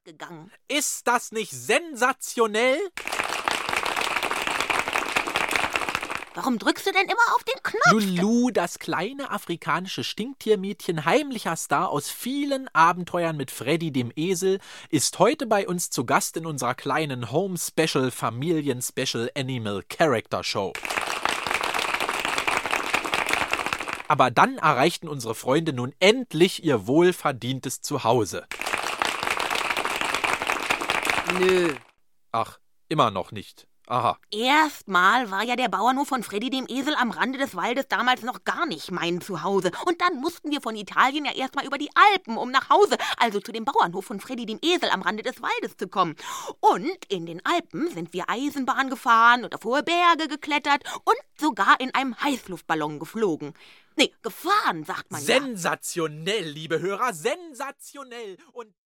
gegangen. Ist das nicht sensationell? Warum drückst du denn immer auf den Knopf? Lulu, das kleine afrikanische Stinktiermädchen, heimlicher Star aus vielen Abenteuern mit Freddy dem Esel, ist heute bei uns zu Gast in unserer kleinen Home-Special Familien-Special Animal Character Show. Aber dann erreichten unsere Freunde nun endlich ihr wohlverdientes Zuhause. Nö. Ach, immer noch nicht. Aha. Erstmal war ja der Bauernhof von Freddy dem Esel am Rande des Waldes damals noch gar nicht mein Zuhause. Und dann mussten wir von Italien ja erstmal über die Alpen, um nach Hause, also zu dem Bauernhof von Freddy dem Esel am Rande des Waldes zu kommen. Und in den Alpen sind wir Eisenbahn gefahren und auf hohe Berge geklettert und sogar in einem Heißluftballon geflogen. Nee, gefahren, sagt man ja. Sensationell, liebe Hörer, sensationell. Und